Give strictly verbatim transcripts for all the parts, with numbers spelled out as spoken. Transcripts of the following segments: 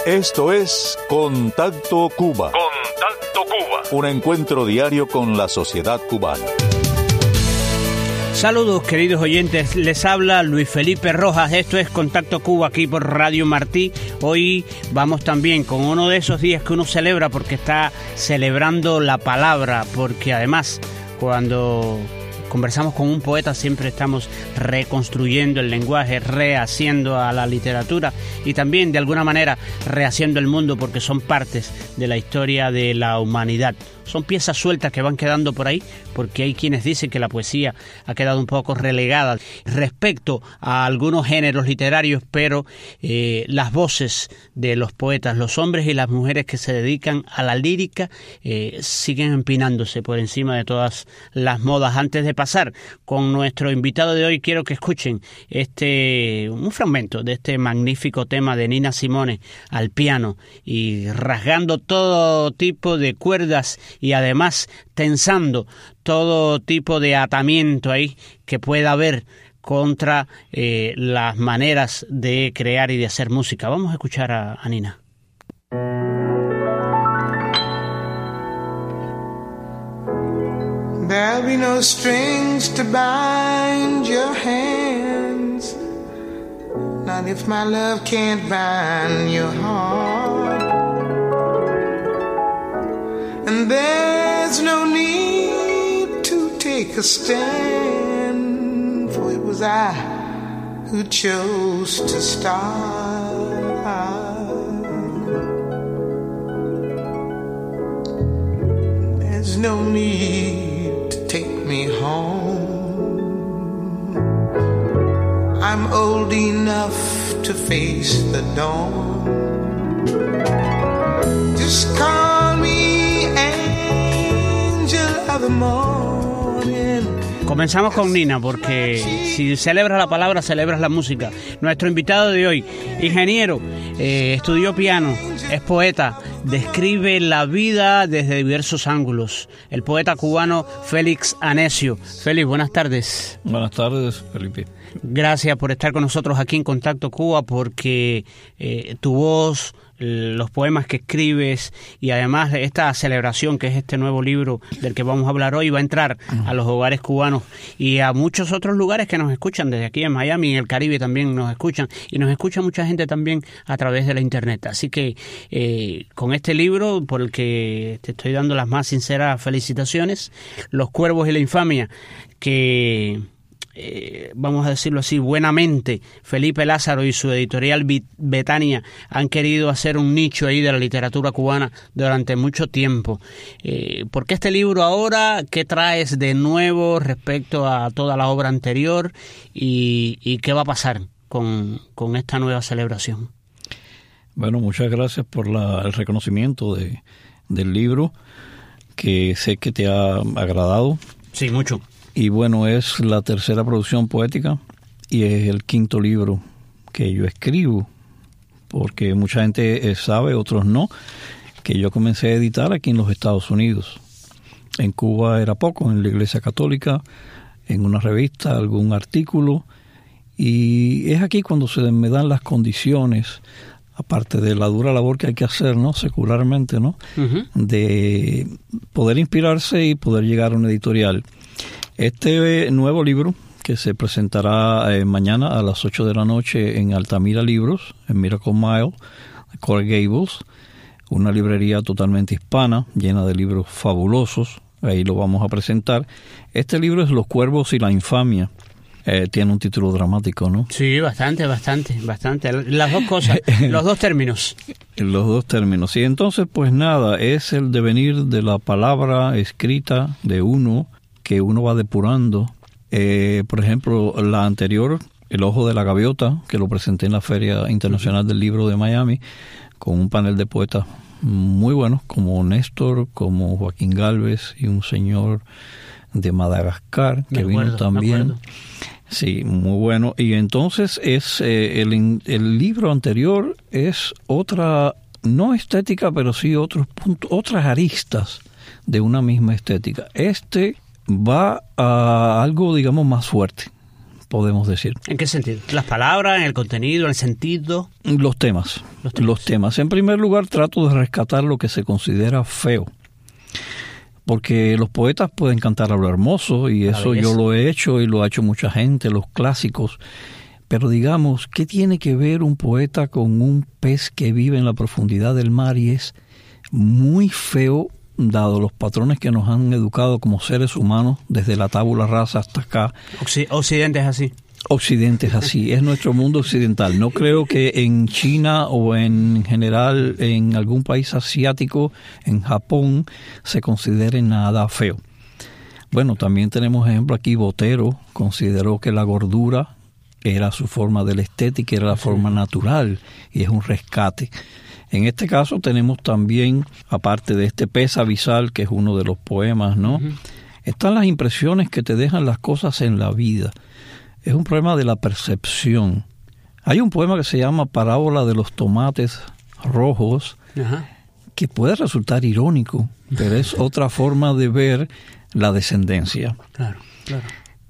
Esto es Contacto Cuba. Contacto Cuba. Un encuentro diario con la sociedad cubana. Saludos, queridos oyentes. Les habla Luis Felipe Rojas. Esto es Contacto Cuba aquí por Radio Martí. Hoy vamos también con uno de esos días que uno celebra porque está celebrando la palabra, porque además cuando conversamos con un poeta siempre estamos reconstruyendo el lenguaje, rehaciendo a la literatura y también de alguna manera rehaciendo el mundo porque son partes de la historia de la humanidad. Son piezas sueltas que van quedando por ahí porque hay quienes dicen que la poesía ha quedado un poco relegada respecto a algunos géneros literarios, pero eh, las voces de los poetas, los hombres y las mujeres que se dedican a la lírica eh, siguen empinándose por encima de todas las modas. Antes de pasar con nuestro invitado de hoy, quiero que escuchen este un fragmento de este magnífico tema de Nina Simone al piano y rasgando todo tipo de cuerdas y además tensando todo tipo de atamiento ahí que pueda haber contra eh, las maneras de crear y de hacer música. Vamos a escuchar a, a Nina. There'll be no strings to bind your hands, not if my love can't bind your heart. And there's no need to take a stand, for it was I who chose to start. There's no need to take me home, I'm old enough to face the dawn. Just call me Comenzamos con Nina porque si celebras la palabra, celebras la música. Nuestro invitado de hoy, ingeniero, eh, estudió piano, es poeta, describe la vida desde diversos ángulos. El poeta cubano Félix Anecio. Félix, buenas tardes. Buenas tardes, Felipe. Gracias por estar con nosotros aquí en Contacto Cuba porque eh, tu voz, los poemas que escribes y además esta celebración que es este nuevo libro del que vamos a hablar hoy va a entrar a los hogares cubanos y a muchos otros lugares que nos escuchan desde aquí en Miami, en el Caribe también nos escuchan y nos escucha mucha gente también a través de la internet. Así que eh, con este libro por el que te estoy dando las más sinceras felicitaciones, Los Cuervos y la Infamia, que... Eh, vamos a decirlo así, buenamente, Felipe Lázaro y su editorial Betania han querido hacer un nicho ahí de la literatura cubana durante mucho tiempo. Eh, ¿Por qué este libro ahora? ¿Qué traes de nuevo respecto a toda la obra anterior? ¿Y, y qué va a pasar con, con esta nueva celebración? Bueno, muchas gracias por la, el reconocimiento de, del libro, que sé que te ha agradado. Sí, mucho. Y bueno, es la tercera producción poética y es el quinto libro que yo escribo, porque mucha gente sabe, otros no, que yo comencé a editar aquí en los Estados Unidos. En Cuba era poco, en la Iglesia Católica, en una revista, algún artículo, y es aquí cuando se me dan las condiciones, aparte de la dura labor que hay que hacer, ¿no?, secularmente, ¿no?, uh-huh, de poder inspirarse y poder llegar a una editorial. Este nuevo libro, que se presentará eh, mañana a las ocho de la noche en Altamira Libros, en Miracle Mile, Coral Gables, una librería totalmente hispana, llena de libros fabulosos, ahí lo vamos a presentar. Este libro es Los Cuervos y la Infamia. Eh, tiene un título dramático, ¿no? Sí, bastante, bastante, bastante. Las dos cosas, los dos términos. Los dos términos. Y entonces, pues nada, es el devenir de la palabra escrita de uno, que uno va depurando. Eh, por ejemplo, la anterior, El Ojo de la Gaviota, que lo presenté en la Feria Internacional del Libro de Miami, con un panel de poetas muy buenos, como Néstor, como Joaquín Gálvez y un señor de Madagascar, que me acuerdo, vino también. Me Sí, muy bueno. Y entonces es eh, el, el libro anterior es otra, no estética, pero sí otros puntos, otras aristas de una misma estética. Este va a algo, digamos, más fuerte, podemos decir. ¿En qué sentido? ¿Las palabras, en el contenido, en el sentido? Los temas. Los temas. Los temas. En primer lugar, trato de rescatar lo que se considera feo. Porque los poetas pueden cantar a lo hermoso, y eso yo lo he hecho y lo ha hecho mucha gente, los clásicos. Pero digamos, ¿qué tiene que ver un poeta con un pez que vive en la profundidad del mar y es muy feo, dado los patrones que nos han educado como seres humanos, desde la tabula rasa hasta acá? Occidente es así. Occidente es así, es nuestro mundo occidental. No creo que en China o en general en algún país asiático, en Japón, se considere nada feo. Bueno, también tenemos ejemplo aquí. Botero consideró que la gordura era su forma de la estética, era la forma natural, y es un rescate. En este caso tenemos también, aparte de este pez abisal, que es uno de los poemas, ¿no? Uh-huh. Están las impresiones que te dejan las cosas en la vida. Es un problema de la percepción. Hay un poema que se llama Parábola de los tomates rojos, uh-huh, que puede resultar irónico, pero es otra forma de ver la descendencia. Claro, claro.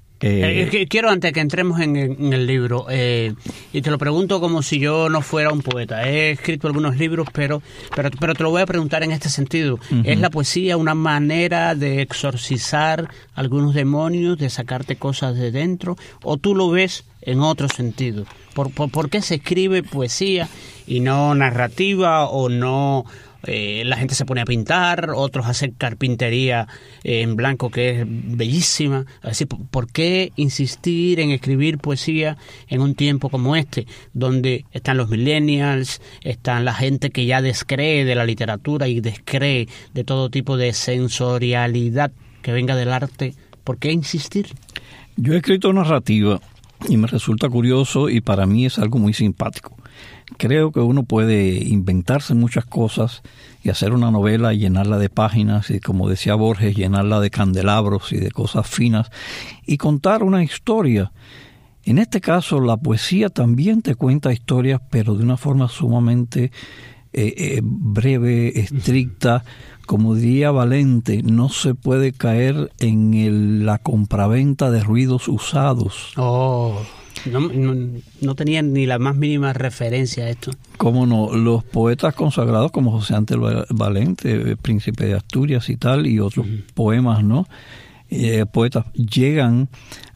Eh, eh, quiero, antes que entremos en, en el libro, eh, y te lo pregunto como si yo no fuera un poeta. He escrito algunos libros, pero pero, pero te lo voy a preguntar en este sentido. Uh-huh. ¿Es la poesía una manera de exorcizar algunos demonios, de sacarte cosas de dentro? ¿O tú lo ves en otro sentido? ¿Por, por, por qué se escribe poesía y no narrativa, o no... Eh, la gente se pone a pintar, otros hacen carpintería eh, en blanco, que es bellísima? Así, ¿por qué insistir en escribir poesía en un tiempo como este, donde están los millennials, están la gente que ya descree de la literatura y descree de todo tipo de sensorialidad que venga del arte? ¿Por qué insistir? Yo he escrito narrativa y me resulta curioso, y para mí es algo muy simpático. Creo que uno puede inventarse muchas cosas y hacer una novela y llenarla de páginas, y como decía Borges, llenarla de candelabros y de cosas finas, y contar una historia. En este caso, la poesía también te cuenta historias, pero de una forma sumamente eh, eh, breve, estricta. Como diría Valente, no se puede caer en el, la compraventa de ruidos usados. Oh, no, no, no tenían ni la más mínima referencia a esto. ¿Cómo no? Los poetas consagrados como José Antes Valente, Príncipe de Asturias y tal, y otros uh-huh. poemas, ¿no? Eh, poetas llegan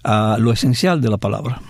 a lo esencial de la palabra.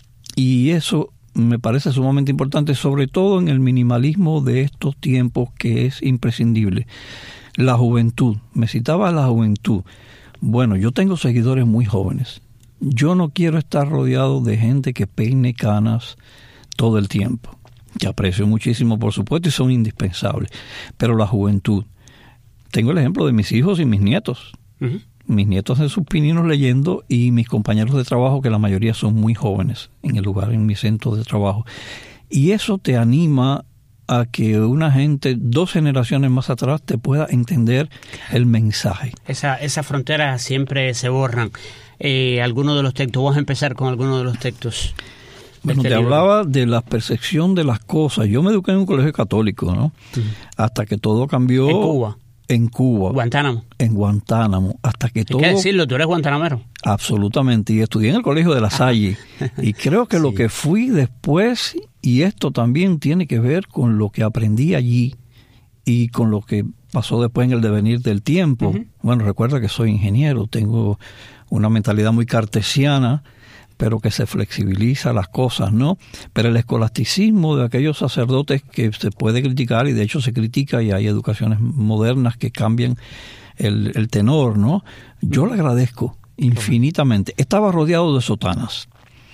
Y eso me parece sumamente importante, sobre todo en el minimalismo de estos tiempos, que es imprescindible. La juventud, me citaba la juventud. Bueno, yo tengo seguidores muy jóvenes. Yo no quiero estar rodeado de gente que peine canas todo el tiempo, que aprecio muchísimo, por supuesto, y son indispensables. Pero la juventud, tengo el ejemplo de mis hijos y mis nietos. Uh-huh. Mis nietos en sus pininos leyendo, y mis compañeros de trabajo, que la mayoría son muy jóvenes, en el lugar, en mi centro de trabajo. Y eso te anima a que una gente, dos generaciones más atrás, te pueda entender el mensaje. Esa, esas fronteras siempre se borran. Eh, algunos de los textos, vamos a empezar con algunos de los textos. Bueno, este te libro. Hablaba de la percepción de las cosas. Yo me eduqué en un colegio católico, ¿no? Uh-huh. Hasta que todo cambió. ¿En Cuba? En Cuba. Guantánamo. En Guantánamo. Hasta que Hay todo... que decirlo, tú eres guantanamero. Absolutamente. Y estudié en el colegio de La Salle. Y creo que sí. Lo que fui después, y esto también tiene que ver con lo que aprendí allí y con lo que pasó después en el devenir del tiempo. Uh-huh. Bueno, recuerda que soy ingeniero, tengo una mentalidad muy cartesiana, pero que se flexibiliza las cosas, ¿no? Pero el escolasticismo de aquellos sacerdotes que se puede criticar, y de hecho se critica, y hay educaciones modernas que cambian el, el tenor, ¿no? Yo le agradezco infinitamente. Estaba rodeado de sotanas.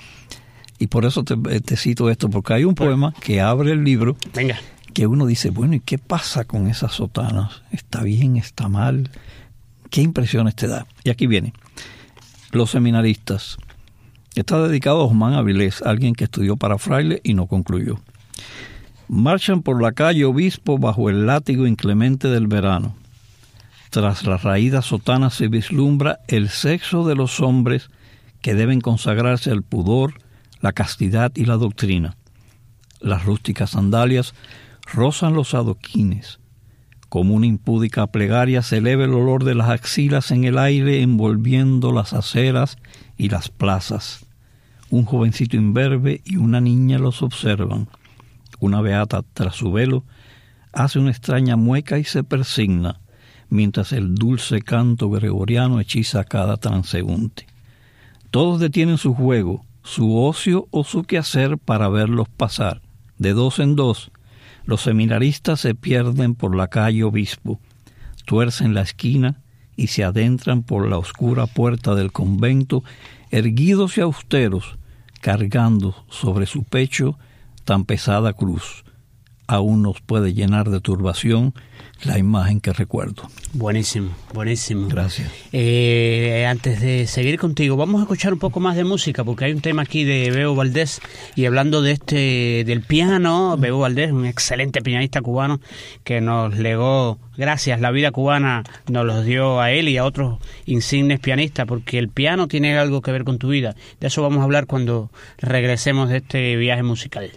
Y por eso te, te cito esto, porque hay un poema que abre el libro. Venga. Que uno dice, bueno, ¿y qué pasa con esas sotanas? ¿Está bien? ¿Está mal? ¿Qué impresiones te da? Y aquí viene. Los seminaristas. Está dedicado a Osmán Avilés, alguien que estudió para fraile y no concluyó. Marchan por la calle obispo bajo el látigo inclemente del verano. Tras la raída sotana se vislumbra el sexo de los hombres que deben consagrarse al pudor, la castidad y la doctrina. Las rústicas sandalias rozan los adoquines. Como una impúdica plegaria se eleva el olor de las axilas en el aire, envolviendo las aceras y las plazas. Un jovencito imberbe y una niña los observan. Una beata, tras su velo, hace una extraña mueca y se persigna, mientras el dulce canto gregoriano hechiza a cada transeúnte. Todos detienen su juego, su ocio o su quehacer para verlos pasar. De dos en dos, los seminaristas se pierden por la calle Obispo, tuercen la esquina y se adentran por la oscura puerta del convento, erguidos y austeros, cargando sobre su pecho tan pesada cruz. Aún nos puede llenar de turbación la imagen que recuerdo. Buenísimo, buenísimo. Gracias. Eh, antes de seguir contigo, vamos a escuchar un poco más de música, porque hay un tema aquí de Bebo Valdés, y hablando de este del piano, Bebo Valdés, un excelente pianista cubano que nos legó, gracias, la vida cubana nos los dio a él y a otros insignes pianistas, porque el piano tiene algo que ver con tu vida. De eso vamos a hablar cuando regresemos de este viaje musical.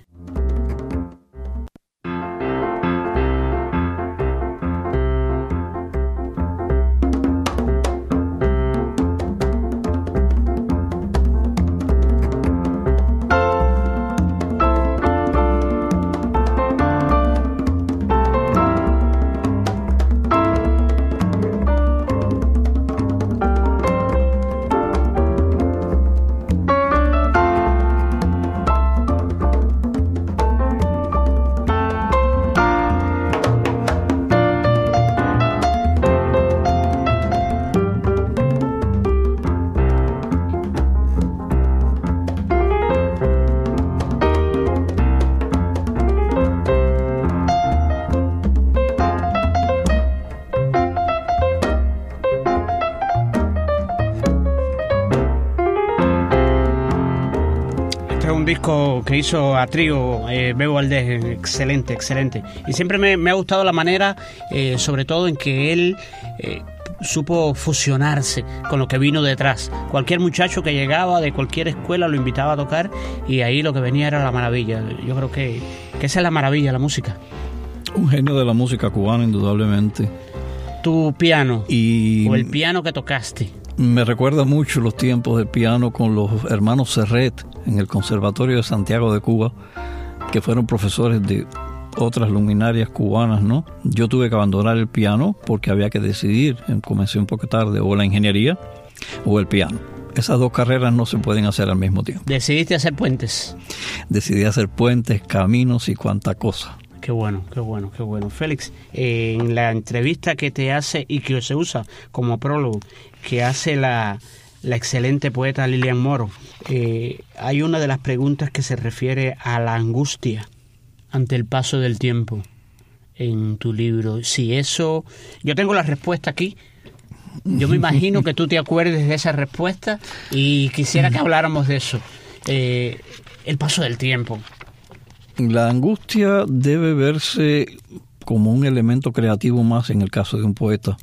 Disco que hizo a trío eh, Bebo Valdés, excelente, excelente. Y siempre me, me ha gustado la manera, eh, sobre todo en que él eh, supo fusionarse con lo que vino detrás. Cualquier muchacho que llegaba de cualquier escuela lo invitaba a tocar y ahí lo que venía era la maravilla. Yo creo que, que esa es la maravilla, la música. Un genio de la música cubana, indudablemente. Tu piano, y o el piano que tocaste. Me recuerda mucho los tiempos del piano con los hermanos Serret en el Conservatorio de Santiago de Cuba, que fueron profesores de otras luminarias cubanas, ¿no? Yo tuve que abandonar el piano porque había que decidir, comencé un poco tarde, o la ingeniería o el piano. Esas dos carreras no se pueden hacer al mismo tiempo. ¿Decidiste hacer puentes? Decidí hacer puentes, caminos y cuánta cosa. Qué bueno, qué bueno, qué bueno. Félix, eh, en la entrevista que te hace y que se usa como prólogo, que hace la, la excelente poeta Lilian Moro, eh, hay una de las preguntas que se refiere a la angustia ante el paso del tiempo en tu libro. Si eso, yo tengo la respuesta aquí. Yo me imagino que tú te acuerdes de esa respuesta y quisiera que habláramos de eso. Eh, el paso del tiempo. La angustia debe verse como un elemento creativo más en el caso de un poeta.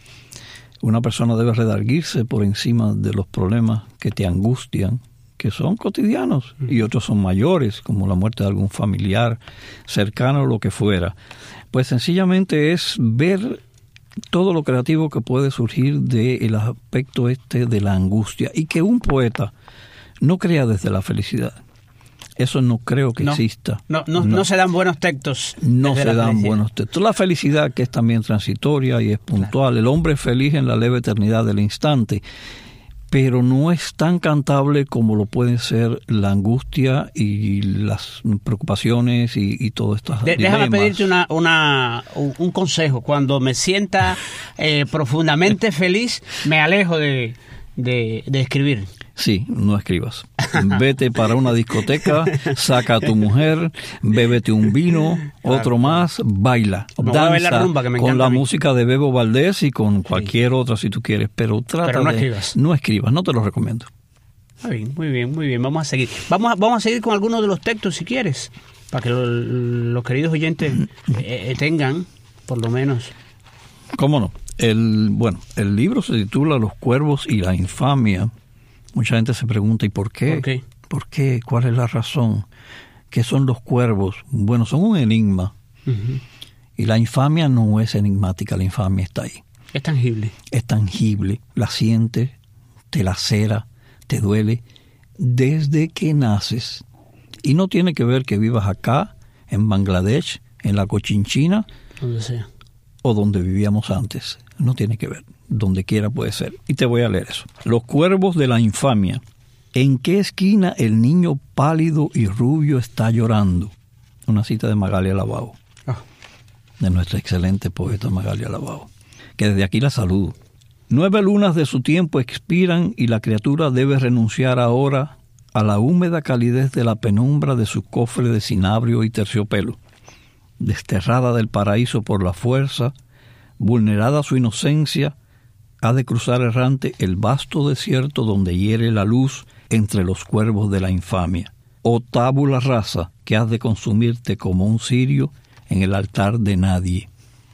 Una persona debe redarguirse por encima de los problemas que te angustian, que son cotidianos, y otros son mayores, como la muerte de algún familiar cercano o lo que fuera. Pues sencillamente es ver todo lo creativo que puede surgir del aspecto este de la angustia, y que un poeta no crea desde la felicidad. Eso no creo que no, exista. No, no, no. no se dan buenos textos. No se dan felicidad. buenos textos. La felicidad, que es también transitoria y es puntual. Claro. El hombre es feliz en la leve eternidad del instante, pero no es tan cantable como lo pueden ser la angustia y las preocupaciones y, y todo esto. De, déjame pedirte una, una, un consejo. Cuando me sienta eh, profundamente feliz, me alejo de, de, de escribir. Sí, no escribas. Vete para una discoteca, saca a tu mujer, bébete un vino, claro. otro más, baila, me danza la rumba, que me con la música de Bebo Valdés y con cualquier sí. otra si tú quieres, pero trata pero no de escribas. no escribas, no te lo recomiendo. Muy bien, muy bien, muy bien. Vamos a seguir. Vamos a, vamos a seguir con algunos de los textos si quieres, para que lo, los queridos oyentes eh, tengan, por lo menos. ¿Cómo no? El bueno, el libro se titula Los cuervos y la infamia. Mucha gente se pregunta, ¿y por qué? ¿Por qué? ¿Por qué? ¿Cuál es la razón? ¿Qué son los cuervos? Bueno, son un enigma. Uh-huh. Y la infamia no es enigmática, la infamia está ahí. Es tangible. Es tangible. La sientes, te lacera, te duele. desde que naces. Y no tiene que ver que vivas acá, en Bangladesh, en la Cochinchina, donde sea, o donde vivíamos antes. No tiene que ver. Donde quiera puede ser. Y te voy a leer eso. Los cuervos de la infamia. ¿En qué esquina el niño pálido y rubio está llorando? Una cita de Magalia Labao, oh. de nuestra excelente poeta Magalia Labao, que desde aquí la saludo. Nueve lunas de su tiempo expiran y la criatura debe renunciar ahora a la húmeda calidez de la penumbra de su cofre de cinabrio y terciopelo. Desterrada del paraíso por la fuerza, vulnerada su inocencia, ha de cruzar errante el vasto desierto donde hiere la luz entre los cuervos de la infamia. Oh tábula rasa, que has de consumirte como un cirio en el altar de nadie.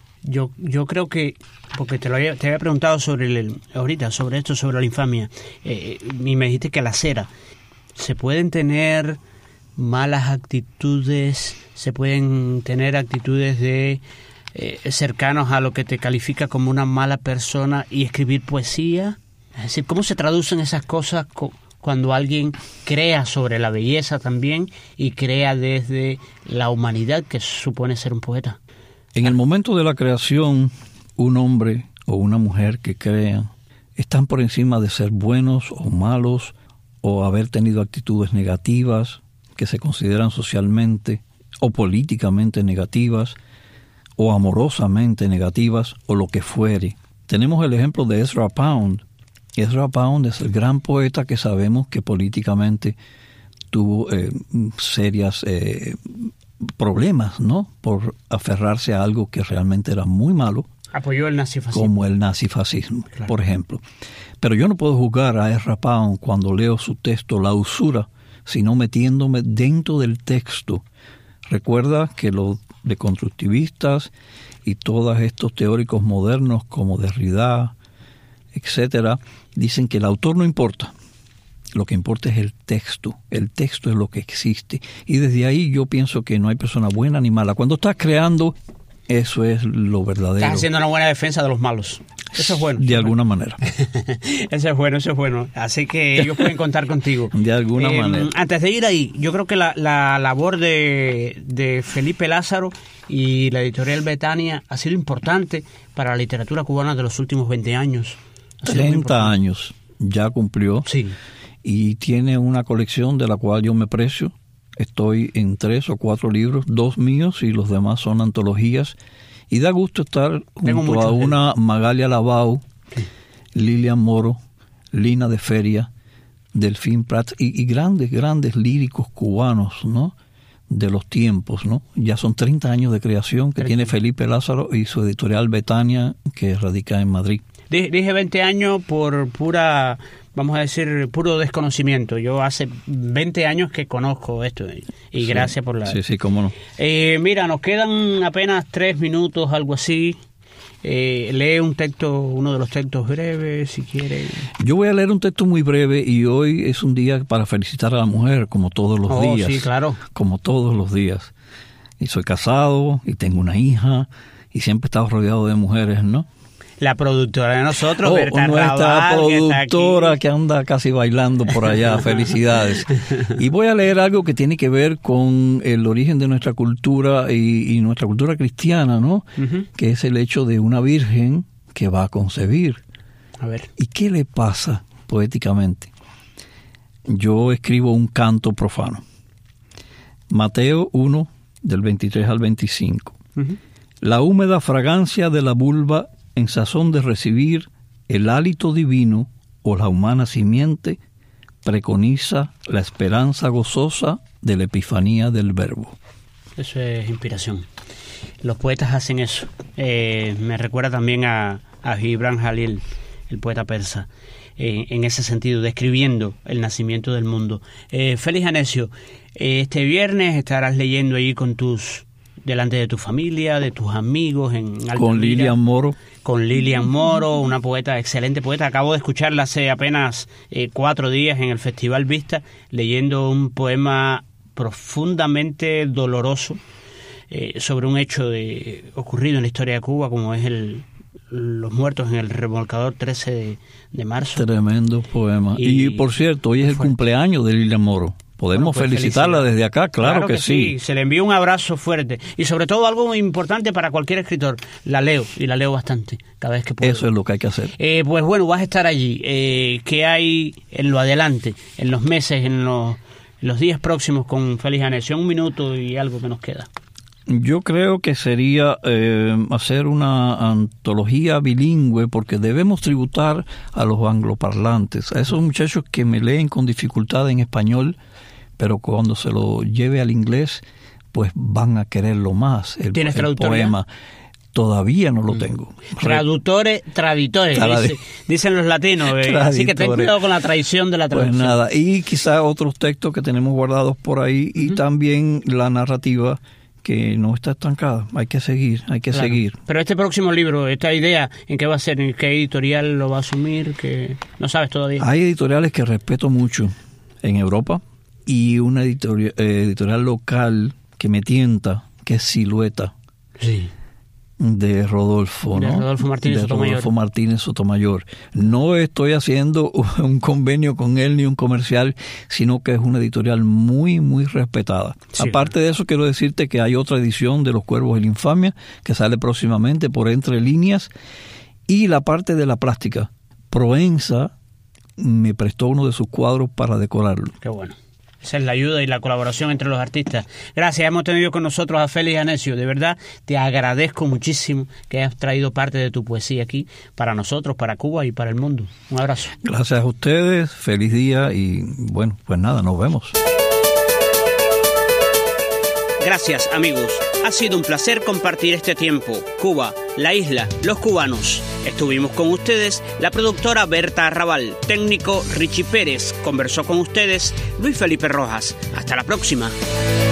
Yo yo creo que, porque te lo había, te había preguntado sobre el, ahorita, sobre esto, sobre la infamia, eh, y me dijiste que la cera, ¿se pueden tener malas actitudes, se pueden tener actitudes de eh, cercanos a lo que te califica como una mala persona y escribir poesía? Es decir, ¿cómo se traducen esas cosas co- cuando alguien crea sobre la belleza también y crea desde la humanidad que supone ser un poeta? En el momento de la creación, un hombre o una mujer que crean están por encima de ser buenos o malos o haber tenido actitudes negativas que se consideran socialmente o políticamente negativas o amorosamente negativas o lo que fuere. Tenemos el ejemplo de Ezra Pound. Ezra Pound es el gran poeta que sabemos que políticamente tuvo eh, serias eh, problemas, ¿no? Por aferrarse a algo que realmente era muy malo. Apoyó el nazifascismo. Como el nazifascismo, claro. Por ejemplo. Pero yo no puedo juzgar a Ezra Pound cuando leo su texto La usura, sino metiéndome dentro del texto. Recuerda que los deconstructivistas y todos estos teóricos modernos como Derrida, etcétera, dicen que el autor no importa. Lo que importa es el texto. El texto es lo que existe. Y desde ahí yo pienso que no hay persona buena ni mala. Cuando estás creando, eso es lo verdadero. Estás haciendo una buena defensa de los malos. Eso es bueno. De alguna manera. Eso es bueno, eso es bueno. Así que ellos pueden contar contigo. De alguna eh, manera. Antes de ir ahí, yo creo que la, la labor de, de Felipe Lázaro y la editorial Betania ha sido importante para la literatura cubana de los últimos veinte años. treinta años ya cumplió. Sí. Y tiene una colección de la cual yo me precio. Estoy en tres o cuatro libros, dos míos y los demás son antologías. Y da gusto estar junto a una Magalia Labao, sí. Lilian Moro, Lina de Feria, Delfín Prats y, y grandes, grandes líricos cubanos, ¿no? De los tiempos, ¿no? Ya son treinta años de creación que tiene Felipe Lázaro y su editorial Betania, que radica en Madrid. Dije veinte años por pura, vamos a decir, puro desconocimiento. Yo hace veinte años que conozco esto y, y sí, gracias por la... Sí, sí, cómo no. Eh, mira, nos quedan apenas tres minutos, algo así. Eh, lee un texto, uno de los textos breves, si quiere. Yo voy a leer un texto muy breve y hoy es un día para felicitar a la mujer, como todos los oh, días. Sí, claro. Como todos los días. Y soy casado y tengo una hija y siempre he estado rodeado de mujeres, ¿no? La productora de nosotros, oh, Berta nuestra Raval, productora que, que anda casi bailando por allá. Felicidades. Y voy a leer algo que tiene que ver con el origen de nuestra cultura y, y nuestra cultura cristiana, ¿no? Uh-huh. Que es el hecho de una virgen que va a concebir. A ver. ¿Y qué le pasa poéticamente? Yo escribo un canto profano. Mateo uno, del veintitrés al veinticinco. Uh-huh. La húmeda fragancia de la vulva en sazón de recibir el hálito divino o la humana simiente, preconiza la esperanza gozosa de la epifanía del verbo. Eso es inspiración. Los poetas hacen eso. Eh, me recuerda también a, a Gibran Jalil, el poeta persa, eh, en ese sentido, describiendo el nacimiento del mundo. Eh, Félix Anecio, eh, este viernes estarás leyendo ahí con tus... delante de tu familia, de tus amigos en Altamira. Con Lilian Moro. Con Lilian Moro, una poeta, excelente poeta. Acabo de escucharla hace apenas eh, cuatro días en el Festival Vista, leyendo un poema profundamente doloroso eh, sobre un hecho de, ocurrido en la historia de Cuba, como es el, los muertos en el remolcador trece de, de marzo. Tremendo poema. Y, y por cierto, hoy es el fuerte. cumpleaños de Lilian Moro. Podemos bueno, pues felicitarla desde acá, claro, claro que, que sí. sí. Se le envía un abrazo fuerte. Y sobre todo algo muy importante para cualquier escritor. La leo, y la leo bastante, cada vez que puedo. Eso es lo que hay que hacer. Eh, pues bueno, vas a estar allí. Eh, ¿Qué hay en lo adelante, en los meses, en los, en los días próximos con Félix Anecio? Un minuto y algo que nos queda. Yo creo que sería eh, hacer una antología bilingüe, porque debemos tributar a los angloparlantes, a esos muchachos que me leen con dificultad en español, pero cuando se lo lleve al inglés, pues van a quererlo más. El, ¿Tienes el poema todavía no lo tengo. Traductores, traditores, dice, dicen los latinos. Eh, así que ten cuidado con la tradición de la traducción. Pues nada, y quizá otros textos que tenemos guardados por ahí, y uh-huh. también la narrativa, que no está estancada, hay que seguir, hay que claro. seguir. Pero este próximo libro, esta idea, ¿en qué va a ser? ¿En qué editorial lo va a asumir? Que no sabes todavía. Hay editoriales que respeto mucho en Europa, y una editorial, eh, editorial local que me tienta, que es Silueta. Sí. De Rodolfo, de ¿no? Rodolfo Martínez de Sotomayor. Rodolfo Martínez Sotomayor. No estoy haciendo un convenio con él ni un comercial, sino que es una editorial muy, muy respetada. Sí. Aparte de eso, quiero decirte que hay otra edición de Los Cuervos y la Infamia que sale próximamente por Entre Líneas, y la parte de la plástica. Proenza me prestó uno de sus cuadros para decorarlo. Qué bueno. Esa es la ayuda y la colaboración entre los artistas. Gracias, hemos tenido con nosotros a Félix Anecio. De verdad, te agradezco muchísimo que hayas traído parte de tu poesía aquí para nosotros, para Cuba y para el mundo. Un abrazo. Gracias a ustedes, feliz día y bueno, pues nada, nos vemos. Gracias, amigos. Ha sido un placer compartir este tiempo. Cuba, la isla, los cubanos. Estuvimos con ustedes la productora Berta Arrabal, técnico Richie Pérez. Conversó con ustedes Luis Felipe Rojas. Hasta la próxima.